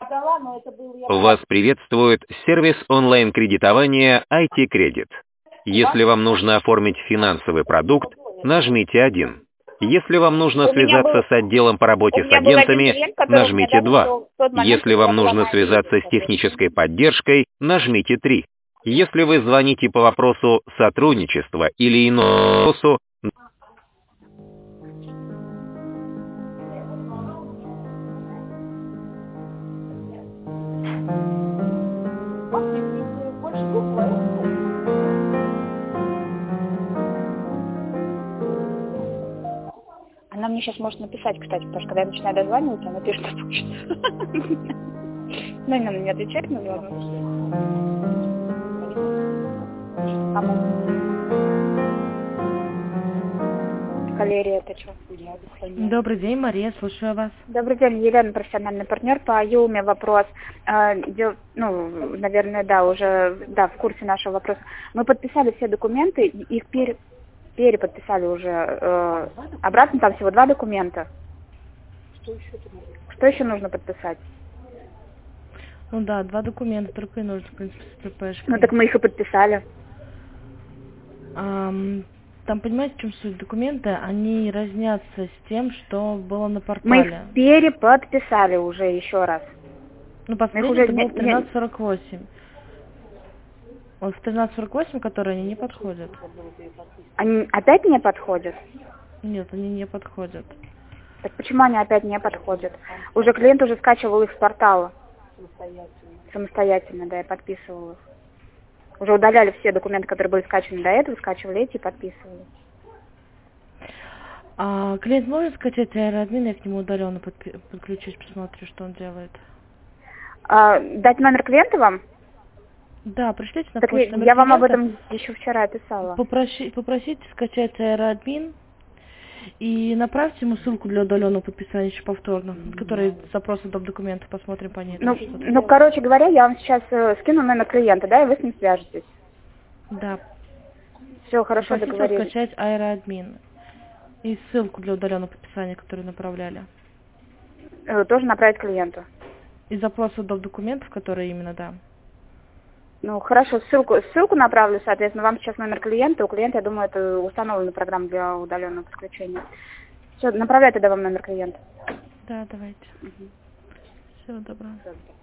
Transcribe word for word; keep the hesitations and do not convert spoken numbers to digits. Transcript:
Вас приветствует сервис онлайн-кредитования ай ти Credit. Если вам нужно оформить финансовый продукт, нажмите один. Если вам нужно связаться с отделом по работе с агентами, нажмите два. Если вам нужно связаться с технической поддержкой, нажмите три. Если вы звоните по вопросу сотрудничества или иному вопросу, Она мне сейчас может написать, кстати, потому что когда я начинаю дозваниваться, она пишет на почту. Ну, она мне отвечает, но ладно. Калерия, это что? Добрый день, Мария, слушаю вас. Добрый день, Елена, профессиональный партнер по Юме. Вопрос. Ну, наверное, да, уже да, в курсе нашего вопроса. Мы подписали все документы, их пере, переподписали уже. Э, обратно там всего два документа. Что еще, Что еще нужно подписать? Ну да, два документа только и нужно, в принципе, с ЦПшкой. Ну так мы их и подписали. Um... Там, понимаете, в чем суть? Документы, они разнятся с тем, что было на портале. Мы их переподписали уже еще раз. Ну, последний уже... это был в тринадцать сорок восемь. Вот в тринадцать сорок восемь, которые они не подходят. Они опять не подходят? Нет, они не подходят. Так почему они опять не подходят? Уже клиент уже скачивал их с портала. Самостоятельно. Самостоятельно, да, я подписывал их. Уже удаляли все документы, которые были скачаны до этого, скачивали эти и подписывали. А клиент может скачать аэроадмин, я к нему удаленно подключусь, посмотрю, что он делает. А, дать номер клиента вам? Да, пришлите на так почту. Я вам об этом еще вчера писала. Попроси, попросите скачать аэроадмин и направьте ему ссылку для удаленного подписания еще повторно, который запрос доп. Документов, посмотрим по ней. Ну, ну, короче говоря, я вам сейчас э, скину номер клиента, да, и вы с ним свяжетесь. Да. Все, хорошо, попросите договорились. скачать аэроадмин и ссылку для удаленного подписания, которую направляли. Э, тоже направить клиенту. И запрос доп. Документов, которые именно, да. Ну, хорошо, ссылку, ссылку направлю, соответственно, вам сейчас номер клиента. У клиента, я думаю, это установлена программа для удаленного подключения. Все, направляю тогда вам номер клиента. Да, давайте. Угу. Всего доброго.